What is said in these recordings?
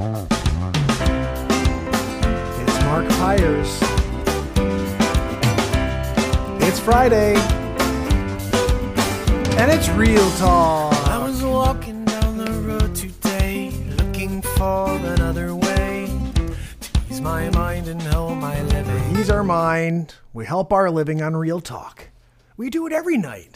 It's Mark Pyers. It's Friday. And it's Real Talk. I was walking down the road today, looking for another way to ease my mind and help my living. Ease our mind. We help our living on Real Talk. We do it every night.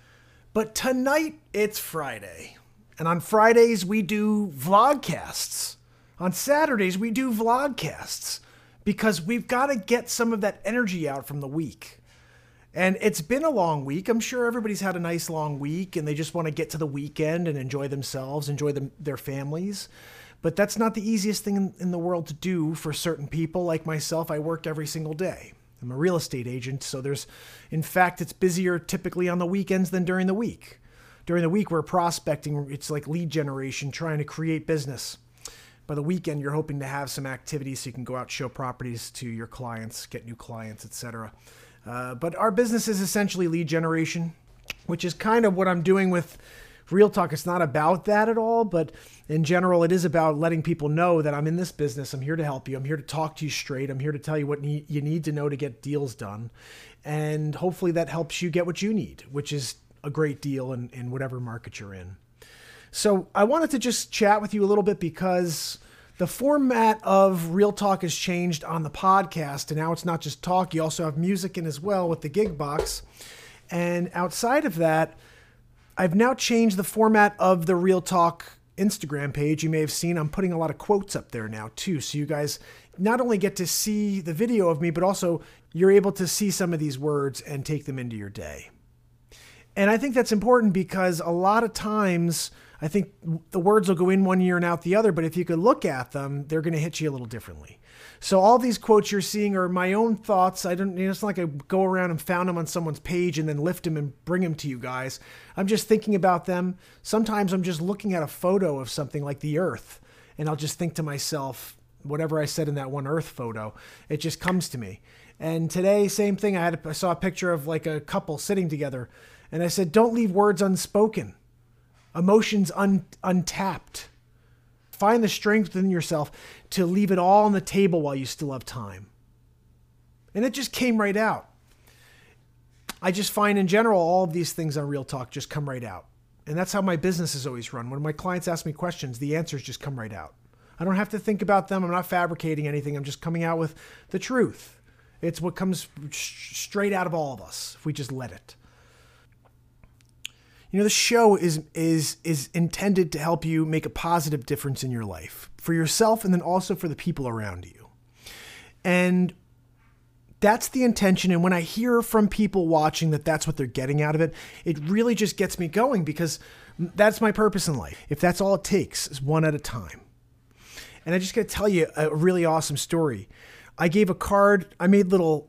But tonight, it's Friday. And on Fridays, we do vlogcasts. On Saturdays, we do vlogcasts. Because we've got to get some of that energy out from the week. And it's been a long week. I'm sure everybody's had a nice long week and they just want to get to the weekend and enjoy themselves, enjoy their families. But that's not the easiest thing in the world to do for certain people. Like myself, I work every single day. I'm a real estate agent, so in fact, it's busier typically on the weekends than during the week. During the week, we're prospecting. It's like lead generation, trying to create business. By the weekend, you're hoping to have some activities so you can go out, show properties to your clients, get new clients, etc. But our business is essentially lead generation, which is kind of what I'm doing with Real Talk. It's not about that at all, but in general, it is about letting people know that I'm in this business. I'm here to help you. I'm here to talk to you straight. I'm here to tell you what you need to know to get deals done. And hopefully that helps you get what you need, which is a great deal in whatever market you're in. So I wanted to just chat with you a little bit because the format of Real Talk has changed on the podcast. And now it's not just talk. You also have music in as well with the gig box. And outside of that, I've now changed the format of the Real Talk Instagram page. You may have seen I'm putting a lot of quotes up there now too. So you guys not only get to see the video of me, but also you're able to see some of these words and take them into your day. And I think that's important because a lot of times I think the words will go in one ear and out the other, but if you could look at them, they're going to hit you a little differently. So all these quotes you're seeing are my own thoughts. It's not like I go around and found them on someone's page and then lift them and bring them to you guys. I'm just thinking about them. Sometimes I'm just looking at a photo of something like the Earth, and I'll just think to myself, whatever I said in that one Earth photo, it just comes to me. And today, same thing. I saw a picture of like a couple sitting together, and I said, don't leave words unspoken, emotions untapped. Find the strength within yourself to leave it all on the table while you still have time. And it just came right out. I just find in general, all of these things on Real Talk just come right out. And that's how my business is always run. When my clients ask me questions, the answers just come right out. I don't have to think about them. I'm not fabricating anything. I'm just coming out with the truth. It's what comes straight out of all of us if we just let it. You know, the show is intended to help you make a positive difference in your life for yourself and then also for the people around you. And that's the intention. And when I hear from people watching that that's what they're getting out of it, it really just gets me going because that's my purpose in life. If that's all it takes is one at a time. And I just got to tell you a really awesome story. I gave a card. I made little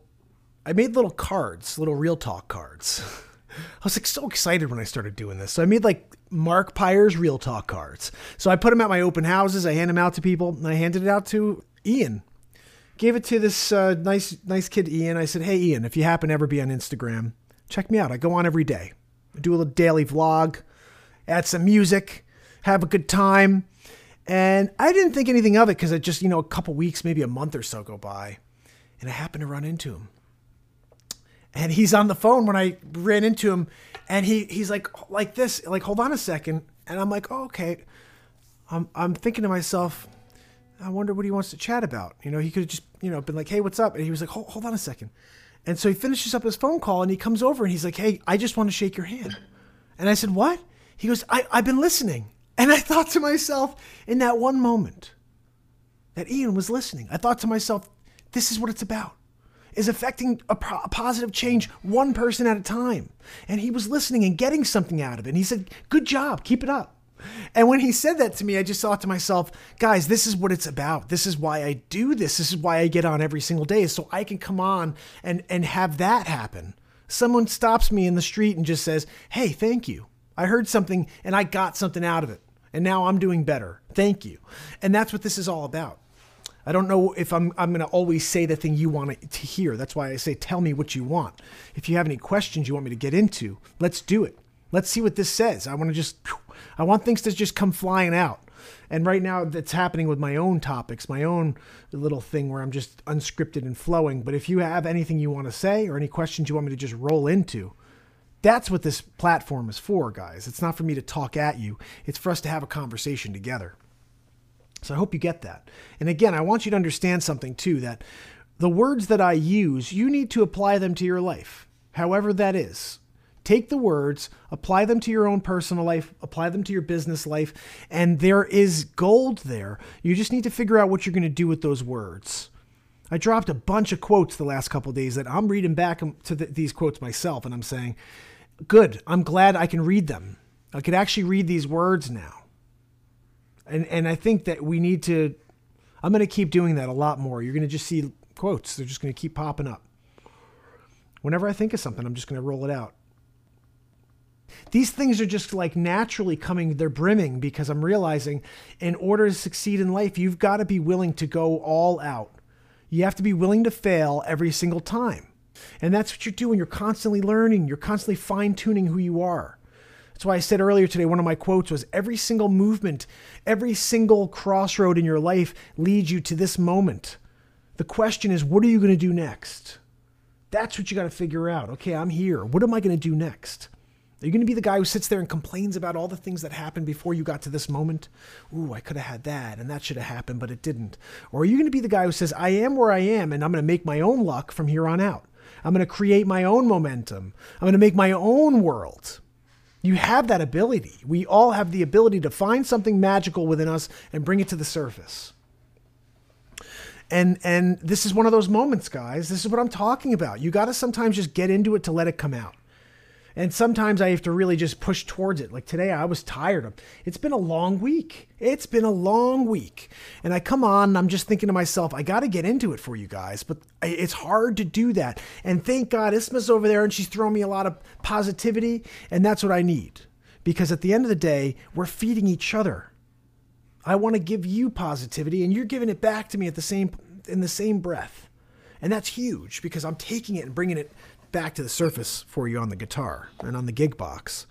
cards, little Real Talk cards. I was like so excited when I started doing this. So I made like Mark Pyers Real Talk cards. So I put them at my open houses. I hand them out to people and I handed it out to Ian. Gave it to this nice kid, Ian. I said, hey, Ian, if you happen to ever be on Instagram, check me out. I go on every day. I do a little daily vlog, add some music, have a good time. And I didn't think anything of it because it just, a couple weeks, maybe a month or so go by. And I happened to run into him. And he's on the phone when I ran into him, and he's like this, like, hold on a second. And I'm like, oh, okay. I'm thinking to myself, I wonder what he wants to chat about. He could have just, been like, hey, what's up? And he was like, hold on a second. And so he finishes up his phone call and he comes over and he's like, hey, I just want to shake your hand. And I said, what? He goes, I've been listening. And I thought to myself in that one moment that Ian was listening, I thought to myself, this is what it's about. Is affecting a positive change one person at a time. And he was listening and getting something out of it. And he said, good job, keep it up. And when he said that to me, I just thought to myself, guys, this is what it's about. This is why I do this. This is why I get on every single day, so I can come on and have that happen. Someone stops me in the street and just says, hey, thank you. I heard something and I got something out of it. And now I'm doing better. Thank you. And that's what this is all about. I don't know if I'm going to always say the thing you want to hear. That's why I say, tell me what you want. If you have any questions you want me to get into, let's do it. Let's see what this says. I want things to just come flying out. And right now that's happening with my own topics, my own little thing where I'm just unscripted and flowing. But if you have anything you want to say or any questions you want me to just roll into, that's what this platform is for, guys. It's not for me to talk at you. It's for us to have a conversation together. So I hope you get that. And again, I want you to understand something too, that the words that I use, you need to apply them to your life, however that is. Take the words, apply them to your own personal life, apply them to your business life, and there is gold there. You just need to figure out what you're going to do with those words. I dropped a bunch of quotes the last couple of days that I'm reading back to these quotes myself, and I'm saying, good, I'm glad I can read them. I could actually read these words now. And I think that we need to, I'm going to keep doing that a lot more. You're going to just see quotes. They're just going to keep popping up. Whenever I think of something, I'm just going to roll it out. These things are just like naturally coming, they're brimming, because I'm realizing in order to succeed in life, you've got to be willing to go all out. You have to be willing to fail every single time. And that's what you're doing. You're constantly learning. You're constantly fine-tuning who you are. That's why I said earlier today, one of my quotes was, every single movement, every single crossroad in your life leads you to this moment. The question is, what are you going to do next? That's what you got to figure out. Okay, I'm here. What am I going to do next? Are you going to be the guy who sits there and complains about all the things that happened before you got to this moment? Ooh, I could have had that, and that should have happened, but it didn't. Or are you going to be the guy who says, I am where I am, and I'm going to make my own luck from here on out. I'm going to create my own momentum. I'm going to make my own world. You have that ability. We all have the ability to find something magical within us and bring it to the surface. And this is one of those moments, guys. This is what I'm talking about. You got to sometimes just get into it to let it come out. And sometimes I have to really just push towards it. Like today, I was tired. It's been a long week. It's been a long week. And I come on and I'm just thinking to myself, I got to get into it for you guys. But it's hard to do that. And thank God Isma's over there and she's throwing me a lot of positivity. And that's what I need. Because at the end of the day, we're feeding each other. I want to give you positivity and you're giving it back to me in the same breath. And that's huge because I'm taking it and bringing it back to the surface for you on the guitar and on the gig box.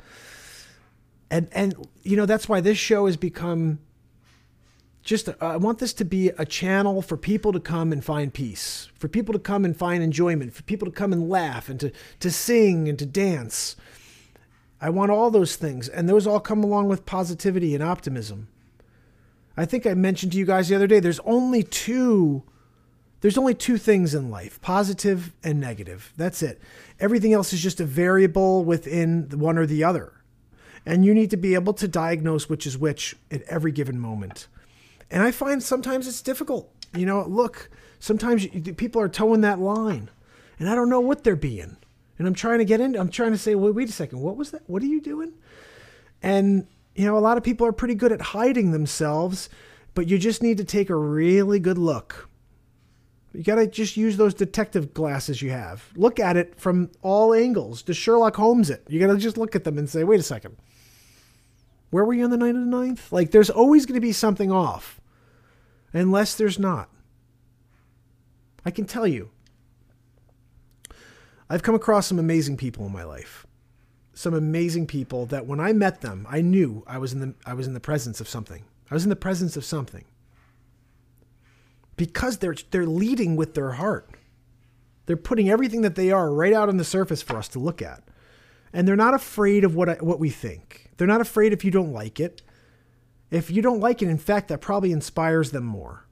And you know, that's why this show has become just, I want this to be a channel for people to come and find peace, for people to come and find enjoyment, for people to come and laugh and to sing and to dance. I want all those things. And those all come along with positivity and optimism. I think I mentioned to you guys the other day, there's only two things in life, positive and negative. That's it. Everything else is just a variable within the one or the other. And you need to be able to diagnose which is which at every given moment. And I find sometimes it's difficult. You know, look, sometimes people are towing that line and I don't know what they're being. And I'm trying to say, wait a second, what was that? What are you doing? And, you know, a lot of people are pretty good at hiding themselves, but you just need to take a really good look. You got to just use those detective glasses you have. Look at it from all angles. To Sherlock Holmes it. You got to just look at them and say, wait a second. Where were you on the night of the 9th? Like, there's always going to be something off. Unless there's not. I can tell you. I've come across some amazing people in my life. Some amazing people that when I met them, I knew I was in the presence of something. I was in the presence of something. Because they're leading with their heart. They're putting everything that they are right out on the surface for us to look at. And they're not afraid of what we think. They're not afraid if you don't like it. If you don't like it, in fact, that probably inspires them more.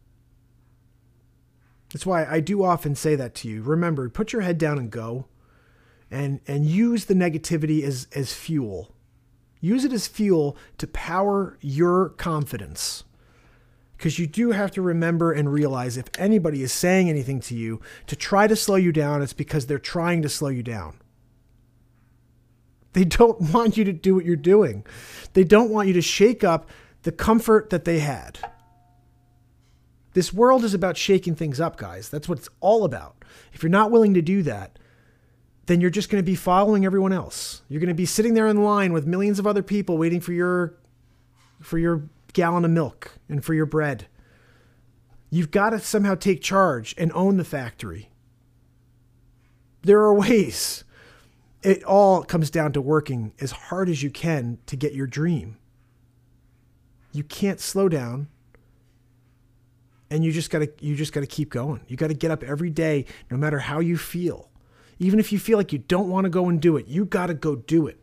That's why I do often say that to you. Remember, put your head down and go. And use the negativity as fuel. Use it as fuel to power your confidence. Because you do have to remember and realize if anybody is saying anything to you to try to slow you down, it's because they're trying to slow you down. They don't want you to do what you're doing. They don't want you to shake up the comfort that they had. This world is about shaking things up, guys. That's what it's all about. If you're not willing to do that, then you're just going to be following everyone else. You're going to be sitting there in line with millions of other people waiting for your gallon of milk and for your bread. You've got to somehow take charge and own the factory. There are ways. It all comes down to working as hard as you can to get your dream. You can't slow down. And you just gotta keep going. You gotta get up every day, no matter how you feel. Even if you feel like you don't want to go and do it, you gotta go do it.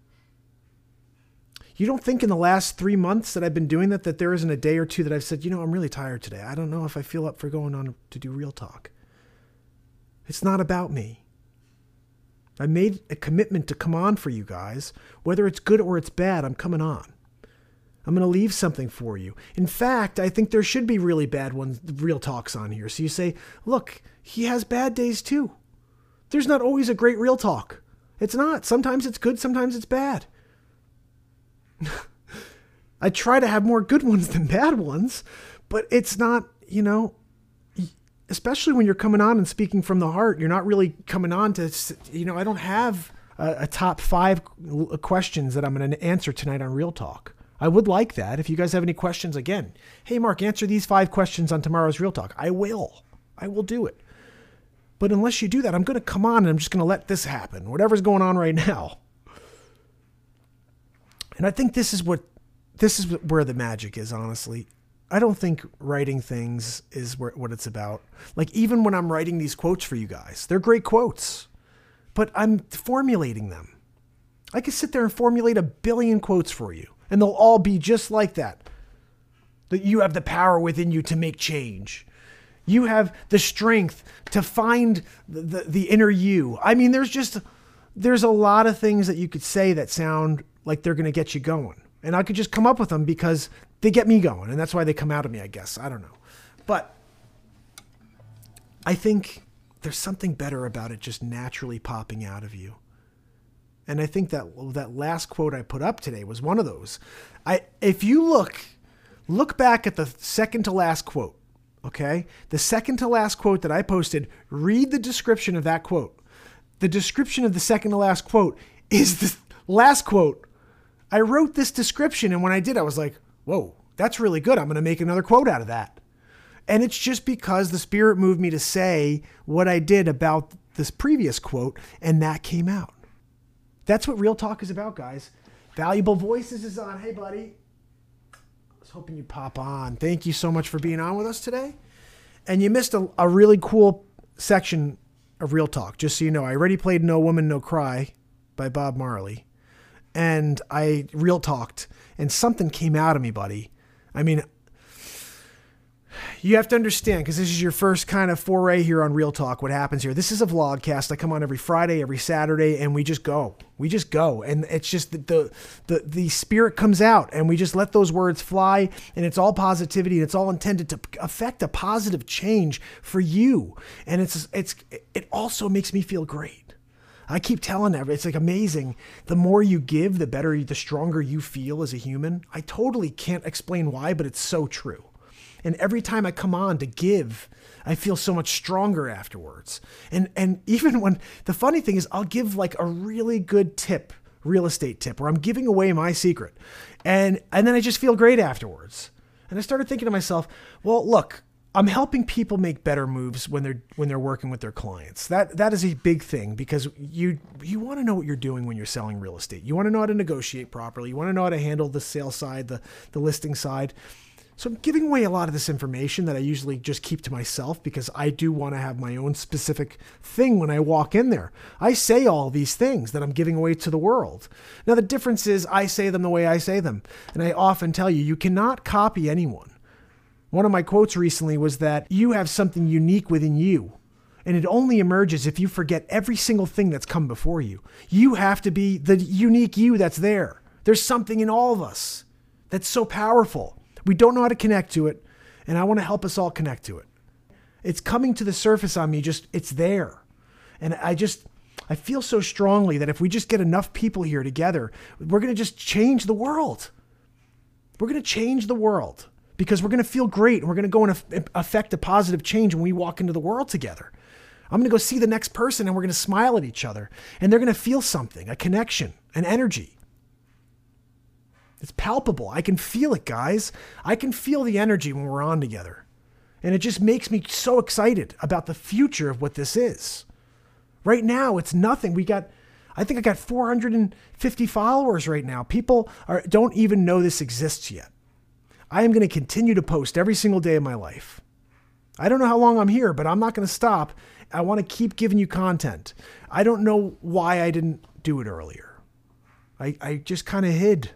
You don't think in the last 3 months that I've been doing that there isn't a day or two that I've said, I'm really tired today. I don't know if I feel up for going on to do Real Talk. It's not about me. I made a commitment to come on for you guys. Whether it's good or it's bad, I'm coming on. I'm going to leave something for you. In fact, I think there should be really bad Real Talks on here. So you say, look, he has bad days too. There's not always a great Real Talk. It's not. Sometimes it's good, sometimes it's bad. I try to have more good ones than bad ones, but it's not, especially when you're coming on and speaking from the heart, you're not really coming on to, I don't have a top 5 questions that I'm going to answer tonight on Real Talk. I would like that. If you guys have any questions, again, hey, Mark, answer these 5 questions on tomorrow's Real Talk. I will do it. But unless you do that, I'm going to come on and I'm just going to let this happen, whatever's going on right now. And I think this is where the magic is, honestly. I don't think writing things is what it's about. Like, even when I'm writing these quotes for you guys, they're great quotes, but I'm formulating them. I could sit there and formulate 1 billion quotes for you, and they'll all be just like that. That you have the power within you to make change. You have the strength to find the inner you. I mean, there's a lot of things that you could say that sound like they're going to get you going. And I could just come up with them because they get me going. And that's why they come out of me, I guess. I don't know. But I think there's something better about it just naturally popping out of you. And I think that last quote I put up today was one of those. If you look back at the second to last quote, okay? The second to last quote that I posted, read the description of that quote. The description of the second to last quote is the last quote. I wrote this description, and when I did, I was like, whoa, that's really good. I'm going to make another quote out of that. And it's just because the Spirit moved me to say what I did about this previous quote, and that came out. That's what Real Talk is about, guys. Valuable Voices is on. Hey, buddy. I was hoping you'd pop on. Thank you so much for being on with us today. And you missed a really cool section of Real Talk. Just so you know, I already played No Woman, No Cry by Bob Marley. And I Real Talked, and something came out of me, buddy. I mean, you have to understand, because this is your first kind of foray here on Real Talk, what happens here. This is a vlogcast. I come on every Friday, every Saturday, and we just go. And it's just the Spirit comes out, and we just let those words fly, and it's all positivity, and it's all intended to affect a positive change for you. And it also makes me feel great. I keep telling everybody, it's like amazing. The more you give, the better, the stronger you feel as a human. I totally can't explain why, but it's so true. And every time I come on to give, I feel so much stronger afterwards. And even when, the funny thing is, I'll give like a really good tip, real estate tip, where I'm giving away my secret. And then I just feel great afterwards. And I started thinking to myself, well, look, I'm helping people make better moves when they're working with their clients. That is a big thing, because you want to know what you're doing when you're selling real estate. You want to know how to negotiate properly. You want to know how to handle the sales side, the listing side. So I'm giving away a lot of this information that I usually just keep to myself, because I do want to have my own specific thing when I walk in there. I say all these things that I'm giving away to the world. Now, the difference is I say them the way I say them. And I often tell you, you cannot copy anyone. One of my quotes recently was that you have something unique within you, and it only emerges if you forget every single thing that's come before you. You have to be the unique you that's there. There's something in all of us that's so powerful. We don't know how to connect to it, and I want to help us all connect to it. It's coming to the surface on me, it's there. And I feel so strongly that if we just get enough people here together, we're going to just change the world. We're going to change the world. Because we're going to feel great, and we're going to go and affect a positive change when we walk into the world together. I'm going to go see the next person, and we're going to smile at each other, and they're going to feel something, a connection, an energy. It's palpable. I can feel it, guys. I can feel the energy when we're on together. And it just makes me so excited about the future of what this is. Right now, it's nothing. I think I got 450 followers right now. People don't even know this exists yet. I am going to continue to post every single day of my life. I don't know how long I'm here, but I'm not going to stop. I want to keep giving you content. I don't know why I didn't do it earlier. I just kind of hid.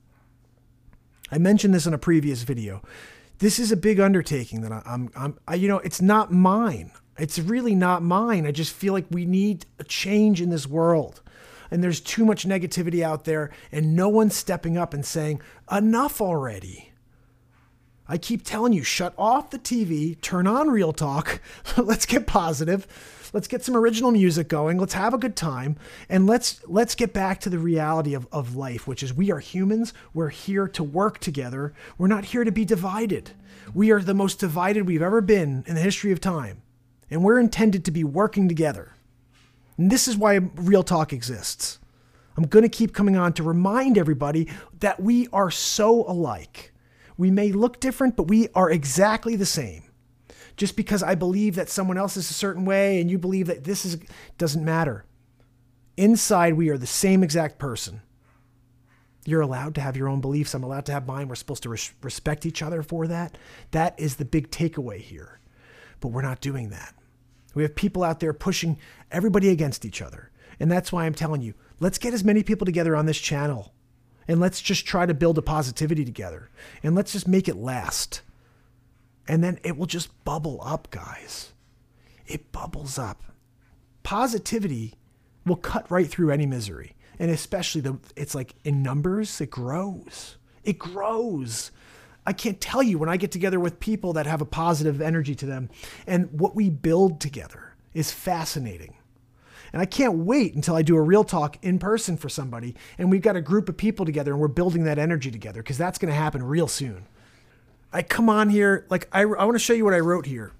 I mentioned this in a previous video. This is a big undertaking that it's not mine. It's really not mine. I just feel like we need a change in this world. And there's too much negativity out there and no one's stepping up and saying, enough already. I keep telling you, shut off the TV, turn on Real Talk. Let's get positive. Let's get some original music going. Let's have a good time. And let's get back to the reality of life, which is we are humans. We're here to work together. We're not here to be divided. We are the most divided we've ever been in the history of time. And we're intended to be working together. And this is why Real Talk exists. I'm going to keep coming on to remind everybody that we are so alike. We may look different, but we are exactly the same. Just because I believe that someone else is a certain way and you believe that doesn't matter. Inside, we are the same exact person. You're allowed to have your own beliefs. I'm allowed to have mine. We're supposed to respect each other for that. That is the big takeaway here. But we're not doing that. We have people out there pushing everybody against each other. And that's why I'm telling you, let's get as many people together on this channel. And let's just try to build a positivity together. And let's just make it last. And then it will just bubble up, guys. It bubbles up. Positivity will cut right through any misery. And especially it's like in numbers, it grows. It grows. I can't tell you when I get together with people that have a positive energy to them and what we build together is fascinating. And I can't wait until I do a Real Talk in person for somebody and we've got a group of people together and we're building that energy together because that's going to happen real soon. I come on here, like I want to show you what I wrote here.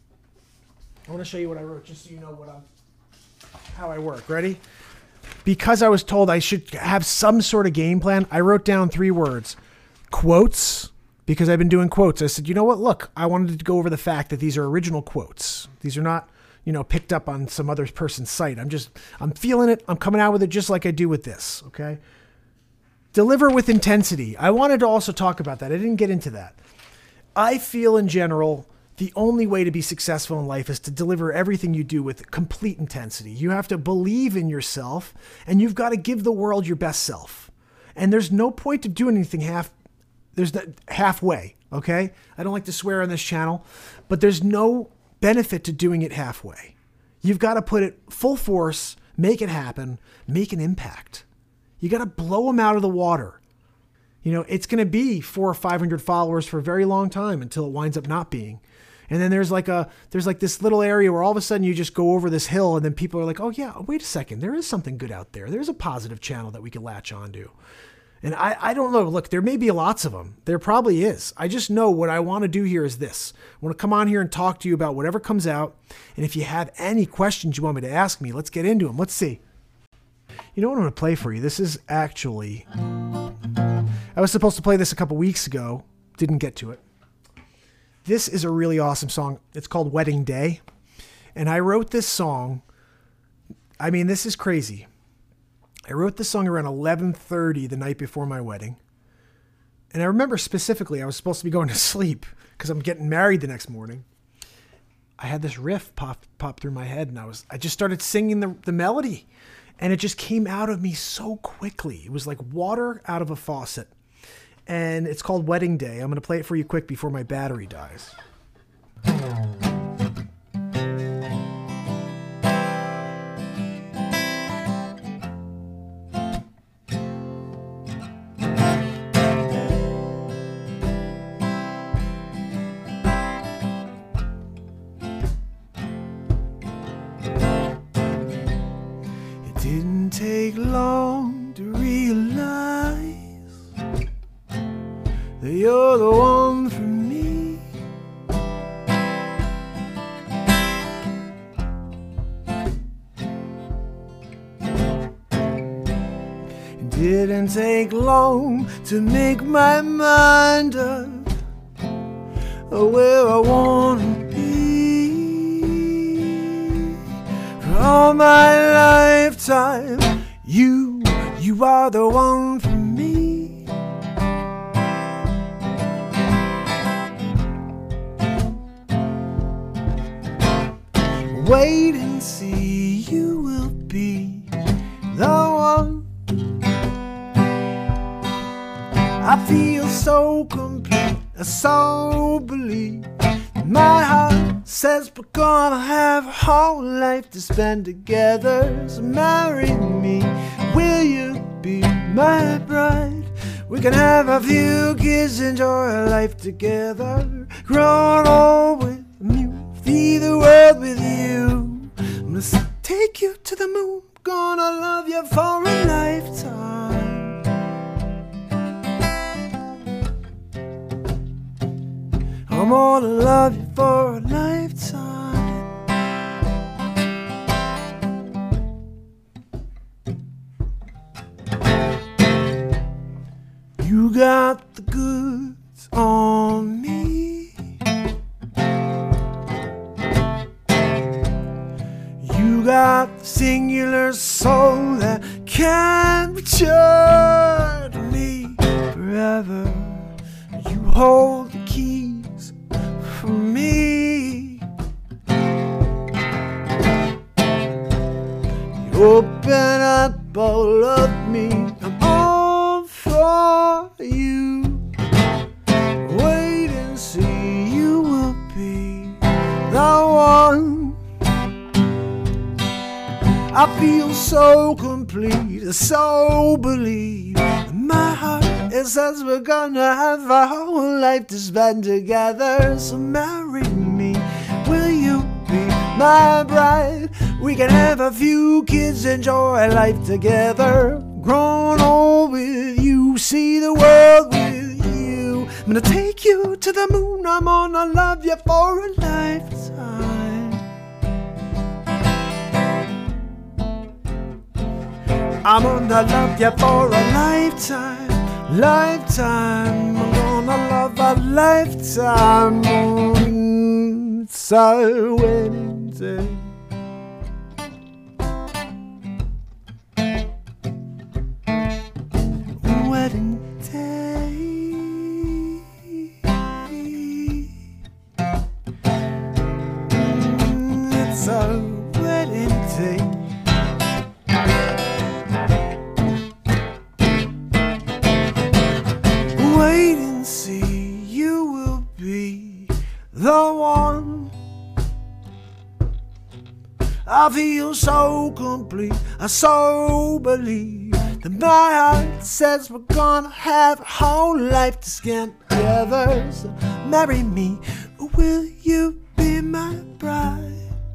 I want to show you what I wrote just so you know how I work. Ready? Because I was told I should have some sort of game plan, I wrote down 3 words. Quotes, because I've been doing quotes. I said, you know what? Look, I wanted to go over the fact that these are original quotes. These are not, picked up on some other person's site. I'm feeling it. I'm coming out with it just like I do with this. Okay. Deliver with intensity. I wanted to also talk about that. I didn't get into that. I feel in general, the only way to be successful in life is to deliver everything you do with complete intensity. You have to believe in yourself and you've got to give the world your best self. And there's no point of doing anything halfway. Okay. I don't like to swear on this channel, but there's no benefit to doing it halfway. You've got to put it full force, make it happen, make an impact. You got to blow them out of the water. It's going to be 400 or 500 followers for a very long time until it winds up not being. And then there's like this little area where all of a sudden you just go over this hill and then people are like, oh yeah, wait a second. There is something good out there. There's a positive channel that we can latch onto. And I don't know. Look, there may be lots of them. There probably is. I just know what I want to do here is this. I want to come on here and talk to you about whatever comes out. And if you have any questions you want me to ask me, let's get into them. Let's see. You know what I'm going to play for you? This is actually... I was supposed to play this a couple weeks ago. Didn't get to it. This is a really awesome song. It's called Wedding Day. And I wrote this song. I mean, this is crazy. I wrote this song around 11:30 the night before my wedding. And I remember specifically I was supposed to be going to sleep because I'm getting married the next morning. I had this riff pop through my head and I just started singing the melody. And it just came out of me so quickly. It was like water out of a faucet. And it's called Wedding Day. I'm going to play it for you quick before my battery dies. It didn't take long to realize that you're the one for me. It didn't take long to make my mind up where I wanna be. For all my lifetime, you are the one for me. Wait and see, you will be the one. I feel so complete, I so believe. My heart says we're gonna have a whole life to spend together. So marry me, will you be my bride? We can have a few kids, enjoy a life together. Grow old with you, see the world with you. I'm gonna take you to the moon, gonna love you for a lifetime. I'm gonna love you for a lifetime. You got the goods on me. You got the singular soul that captured me forever. You hold the keys for me. You open up all of me. I'm all for you. Wait and see, you will be the one. I feel so complete, I so believe. My heart, it says we're gonna have a whole life to spend together. So marry me, will you be my bride? We can have a few kids, enjoy life together. Grown old with you, see the world with you. I'm gonna take you to the moon, I'm gonna love you for a lifetime. I'm gonna love you for a lifetime, lifetime. I'm gonna love a lifetime. It's our wedding day. Wedding day. It's our wedding day. Wait and see, you will be the one. I feel so complete, I so believe that my heart says we're gonna have a whole life to spend together. So marry me, will you be my bride?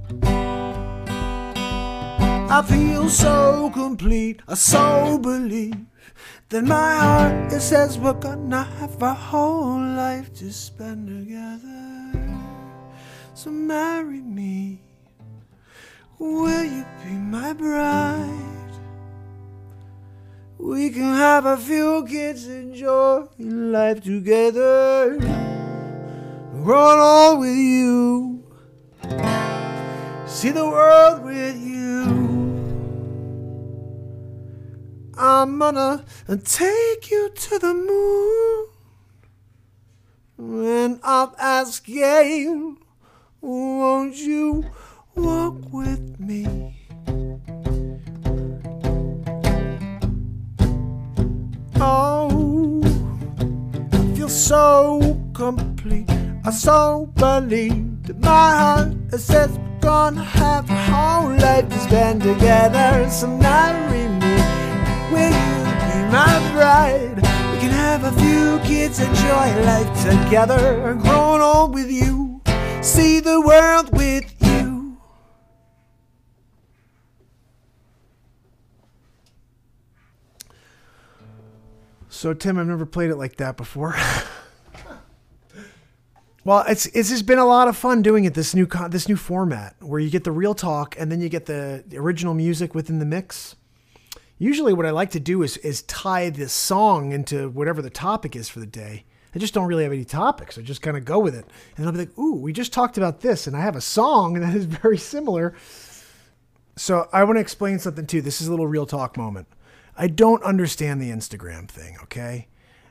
I feel so complete, I so believe that my heart, it says we're gonna have a whole life to spend together. So marry me, will you be my bride? We can have a few kids, enjoy life together. Run on with you, see the world with you. I'm gonna take you to the moon, and I'm asking, won't you walk with me? Oh, I feel so complete, I so believe that my heart, it says we're gonna have a whole life to spend together. So marry me, will you be my bride? We can have a few kids, enjoy life together. Grown old with you, see the world with you. So Tim, I've never played it like that before. Well, it's just been a lot of fun doing it, this new format where you get the real talk and then you get the original music within the mix. Usually what I like to do is tie this song into whatever the topic is for the day. I just don't really have any topics. I just kind of go with it. And I'll be like, ooh, we just talked about this and I have a song that is very similar. So I want to explain something too. This is a little real talk moment. I don't understand the Instagram thing, okay?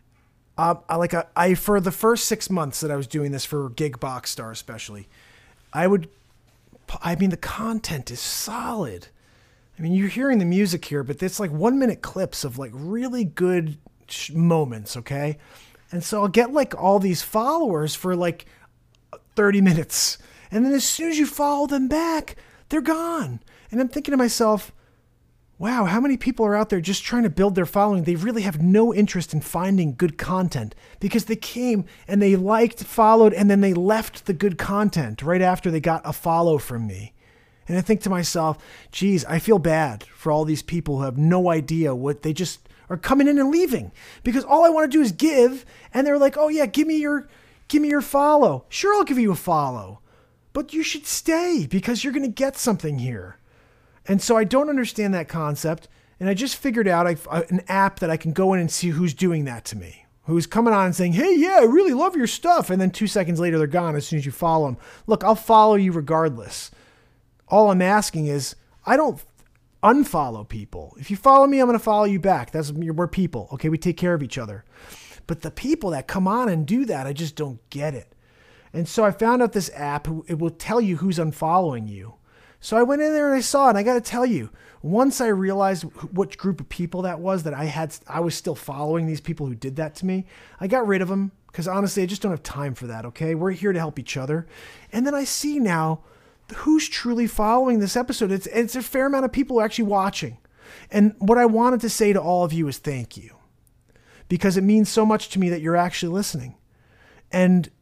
I for the first 6 months that I was doing this for Gig Box Star especially, I would the content is solid. I mean, you're hearing the music here, but it's like 1 minute clips of like really good moments. Okay. And so I'll get like all these followers for like 30 minutes. And then as soon as you follow them back, they're gone. And I'm thinking to myself, wow, how many people are out there just trying to build their following? They really have no interest in finding good content because they came and they liked, followed, and then they left the good content right after they got a follow from me. And I think to myself, geez, I feel bad for all these people who have no idea what they just are coming in and leaving because all I want to do is give. And they're like, oh yeah, give me your follow. Sure, I'll give you a follow, but you should stay because you're going to get something here. And so I don't understand that concept. And I just figured out an app that I can go in and see who's doing that to me, who's coming on and saying, hey, yeah, I really love your stuff. And then 2 seconds later, they're gone as soon as you follow them. Look, I'll follow you regardless. All I'm asking is I don't unfollow people. If you follow me, I'm going to follow you back. We're people. Okay. We take care of each other. But the people that come on and do that, I just don't get it. And so I found out this app, it will tell you who's unfollowing you. So I went in there and I saw it. And I got to tell you, once I realized which group of people that was that I was still following these people who did that to me, I got rid of them because honestly, I just don't have time for that. Okay. We're here to help each other. And then I see now who's truly following this episode. It's a fair amount of people who are actually watching. And what I wanted to say to all of you is thank you because it means so much to me that you're actually listening. And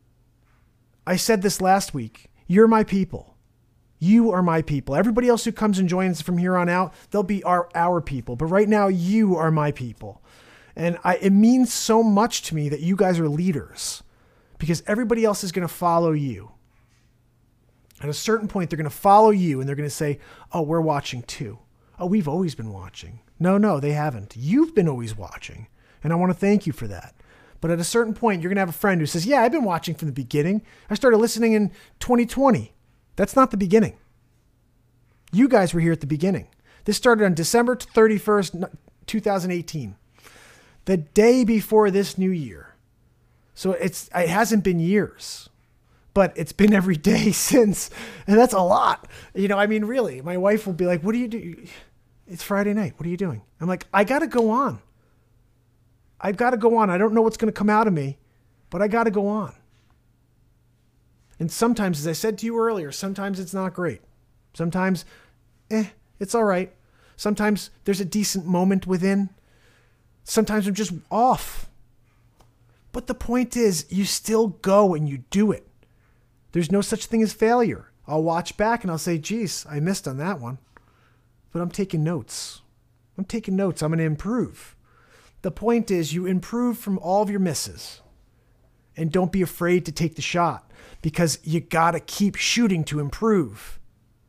I said this last week, you're my people. You are my people. Everybody else who comes and joins from here on out, they'll be our people. But right now, you are my people. And it means so much to me that you guys are leaders because everybody else is going to follow you. At a certain point, they're going to follow you and they're going to say, oh, we're watching too. Oh, we've always been watching. No, they haven't. You've been always watching. And I want to thank you for that. But at a certain point, you're going to have a friend who says, yeah, I've been watching from the beginning. I started listening in 2020. That's not the beginning. You guys were here at the beginning. This started on December 31st, 2018, the day before this new year. So it hasn't been years, but it's been every day since. And that's a lot. I mean, really, my wife will be like, what do you do? It's Friday night. What are you doing? I'm like, I got to go on. I've got to go on. I don't know what's going to come out of me, but I got to go on. And sometimes, as I said to you earlier, sometimes it's not great. Sometimes, it's all right. Sometimes there's a decent moment within. Sometimes I'm just off. But the point is, you still go and you do it. There's no such thing as failure. I'll watch back and I'll say, geez, I missed on that one. But I'm taking notes. I'm going to improve. The point is, you improve from all of your misses. And don't be afraid to take the shot because you got to keep shooting to improve.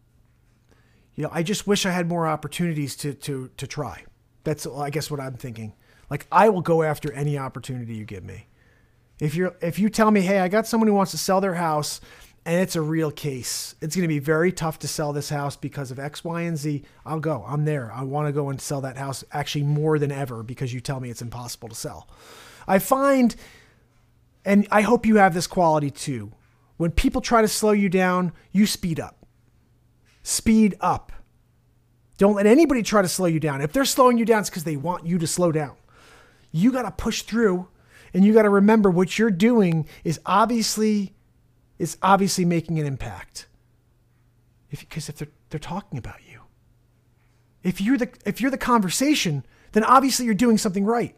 I just wish I had more opportunities to try. That's, I guess, what I'm thinking. Like, I will go after any opportunity you give me. If you tell me, hey, I got someone who wants to sell their house and it's a real case, it's going to be very tough to sell this house because of X, Y, and Z, I'll go. I'm there. I want to go and sell that house actually more than ever because you tell me it's impossible to sell. I find, and I hope you have this quality too, when people try to slow you down, you speed up. Speed up. Don't let anybody try to slow you down. If they're slowing you down, it's because they want you to slow down. You got to push through, and you got to remember what you're doing is obviously making an impact. Because if they're talking about you, if you're the conversation, then obviously you're doing something right.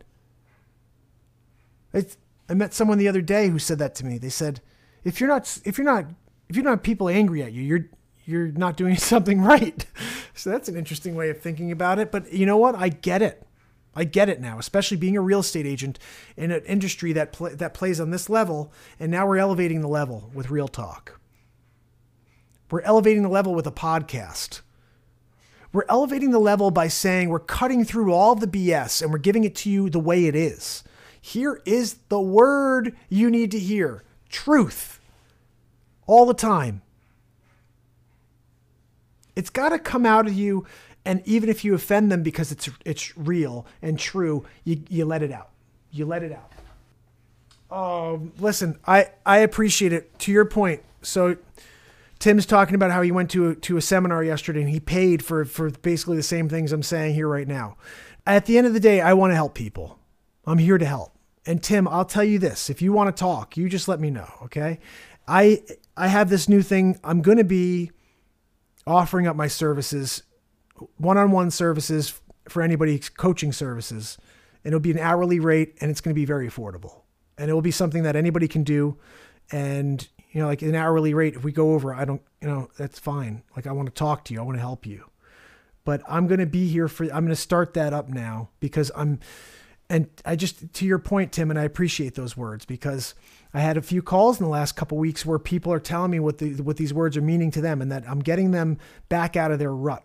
I met someone the other day who said that to me. They said, if you don't have people angry at you, you're not doing something right. So that's an interesting way of thinking about it. But you know what? I get it. I get it now, especially being a real estate agent in an industry that plays on this level. And now we're elevating the level with Real Talk. We're elevating the level with a podcast. We're elevating the level by saying we're cutting through all of the BS and we're giving it to you the way it is. Here is the word you need to hear. Truth. All the time. It's got to come out of you. And even if you offend them because it's real and true, you let it out. You let it out. Listen, I appreciate it. To your point. So Tim's talking about how he went to a seminar yesterday and he paid for basically the same things I'm saying here right now. At the end of the day, I want to help people. I'm here to help. And Tim, I'll tell you this, if you want to talk, you just let me know. Okay. I have this new thing. I'm going to be offering up my services, one-on-one services for anybody, coaching services, and it'll be an hourly rate and it's going to be very affordable and it will be something that anybody can do. And, like an hourly rate, if we go over, that's fine. Like I want to talk to you. I want to help you, but I'm going to be here I'm going to start that up now because to your point, Tim, and I appreciate those words because I had a few calls in the last couple of weeks where people are telling me what these words are meaning to them and that I'm getting them back out of their rut.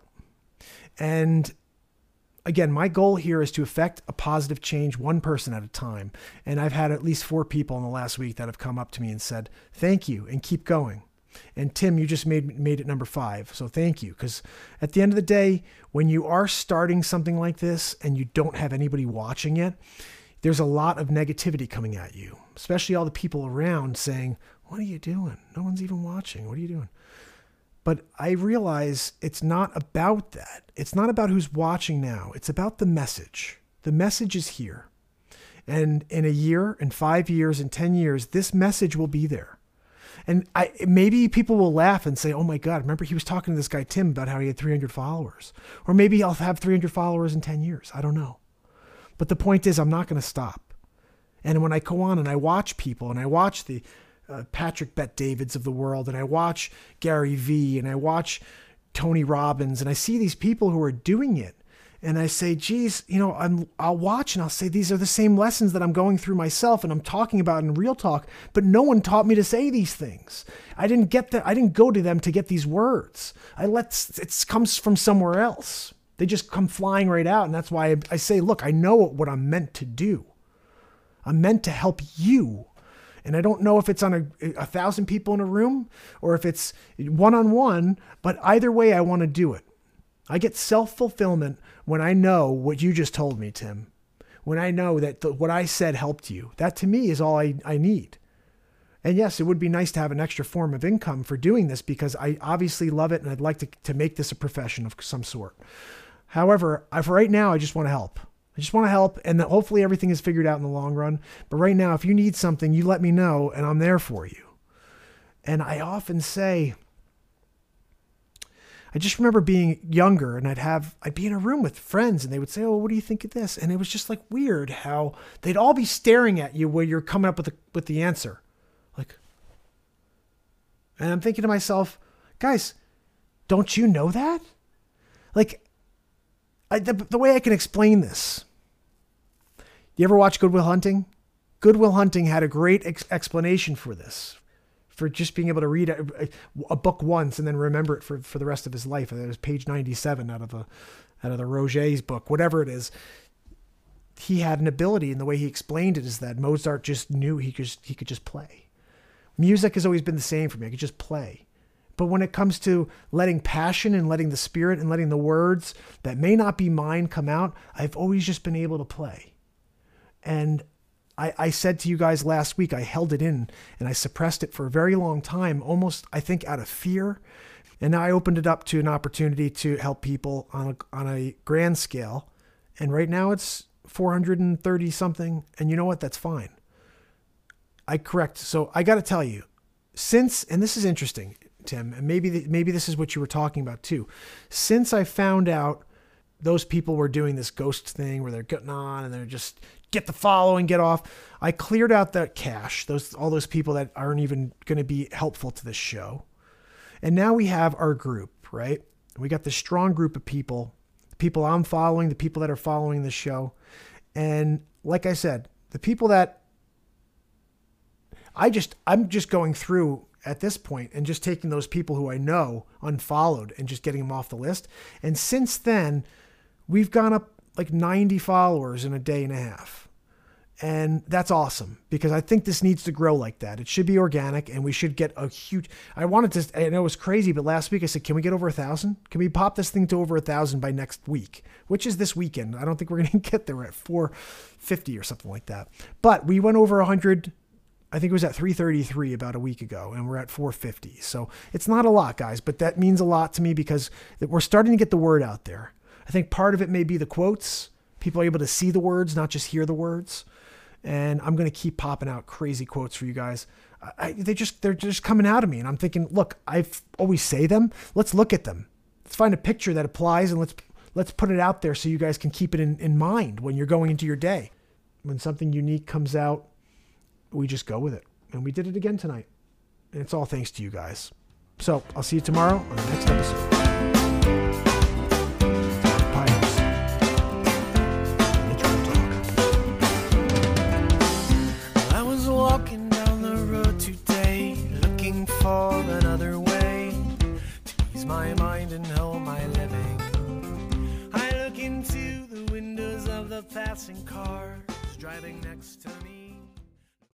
And again, my goal here is to affect a positive change one person at a time. And I've had at least 4 people in the last week that have come up to me and said, thank you and keep going. And Tim, you just made it number 5. So thank you. Because at the end of the day, when you are starting something like this and you don't have anybody watching it, there's a lot of negativity coming at you, especially all the people around saying, what are you doing? No one's even watching. What are you doing? But I realize it's not about that. It's not about who's watching now. It's about the message. The message is here. And in a year, in 5 years, in 10 years, this message will be there. And maybe people will laugh and say, oh my God, remember he was talking to this guy, Tim, about how he had 300 followers. Or maybe I'll have 300 followers in 10 years. I don't know. But the point is, I'm not going to stop. And when I go on and I watch people and I watch the Patrick Bet-Davids of the world, and I watch Gary Vee, and I watch Tony Robbins, and I see these people who are doing it, and I say, geez, I'll watch and I'll say, these are the same lessons that I'm going through myself and I'm talking about in Real Talk, but no one taught me to say these things. I didn't go to them to get these words. It comes from somewhere else. They just come flying right out. And that's why I say, look, I know what I'm meant to do. I'm meant to help you. And I don't know if it's on 1,000 people in a room or if it's one-on-one, but either way, I want to do it. I get self-fulfillment when I know what you just told me, Tim. When I know that what I said helped you. That to me is all I need. And yes, it would be nice to have an extra form of income for doing this because I obviously love it and I'd like to make this a profession of some sort. However, for right now, I just want to help. I just want to help and that hopefully everything is figured out in the long run. But right now, if you need something, you let me know and I'm there for you. And I often say, I just remember being younger and I'd be in a room with friends and they would say, oh, what do you think of this? And it was just like weird how they'd all be staring at you where you're coming up with the answer. And I'm thinking to myself, guys, don't you know that? The way I can explain this. You ever watch Good Will Hunting? Good Will Hunting had a great explanation for this, for just being able to read a book once and then remember it for the rest of his life. And it was page 97 out of the Roget's book, whatever it is. He had an ability, and the way he explained it is that Mozart just knew he could just play. Music has always been the same for me. I could just play. But when it comes to letting passion and letting the spirit and letting the words that may not be mine come out, I've always just been able to play. And I said to you guys last week, I held it in and I suppressed it for a very long time, almost, I think, out of fear. And now I opened it up to an opportunity to help people on a grand scale. And right now it's 430 something. And you know what? That's fine. So I got to tell you, and this is interesting, Tim, and maybe this is what you were talking about too. Since I found out those people were doing this ghost thing where they're getting on and they're just get the follow and get off, I cleared out that cache, all those people that aren't even going to be helpful to this show. And now we have our group, right? We got this strong group of people, the people I'm following, the people that are following the show. And like I said, the people that I'm just going through at this point and just taking those people who I know unfollowed and just getting them off the list. And since then, we've gone up like 90 followers in a day and a half. And that's awesome because I think this needs to grow like that. It should be organic and we should get a huge, I know it was crazy, but last week I said, can we get over 1,000? Can we pop this thing to over 1,000 by next week, which is this weekend? I don't think we're going to get there at 450 or something like that. But we went over 100 I think it was at 333 about a week ago, and we're at 450. So it's not a lot, guys, but that means a lot to me because we're starting to get the word out there. I think part of it may be the quotes. People are able to see the words, not just hear the words. And I'm going to keep popping out crazy quotes for you guys. They're just coming out of me. And I'm thinking, look, I always say them. Let's look at them. Let's find a picture that applies and let's put it out there so you guys can keep it in mind when you're going into your day. When something unique comes out, we just go with it. And we did it again tonight. And it's all thanks to you guys. So I'll see you tomorrow on the next episode.